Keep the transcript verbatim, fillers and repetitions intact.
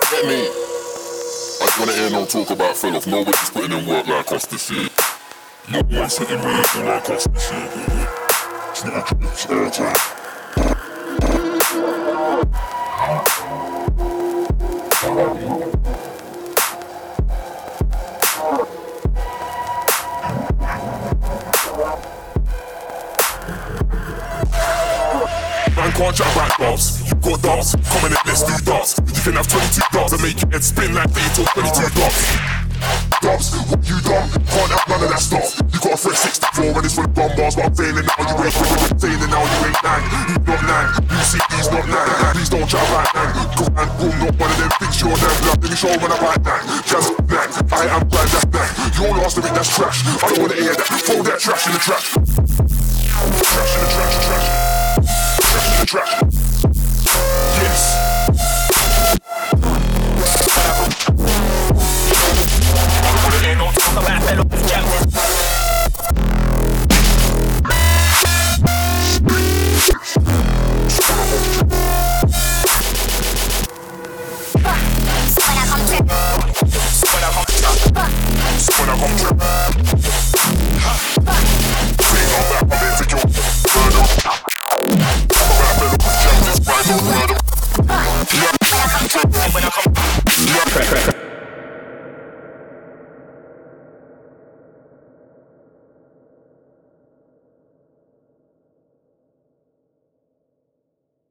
Get me? I just wanna hear no talk about fell off. Nobody's putting in work like us this year. No one's hitting me like us this year, baby. It's not a joke, it's our time. Man can't chat about bars. You got darts, come in and let's do darts. You can have twenty-two darts and make your head spin like they took twenty-two darts. Darts, what you done? Can't have none of that stuff. You got a fresh sixty-four and it's full of bum bars, but I'm failing now. You ain't failing now. You ain't nang. You not nang. You see he's not nang. Please don't chat about nang. Go and boom, not one of them things you're nang. Let me show when I write nang. Jazz nang. I am brand that's nang. Your last of it, that's trash. I don't wanna hear that. Throw that trash in the trash. Trash in the trash, trash. Trash in the trash. Yes. Don't talk about fellow champions. When I come trip, when I come trip, when I come trip, we go back on it to you. Burn up. Talk about fellow champions. Right on, burn up. When I come trip, when I come.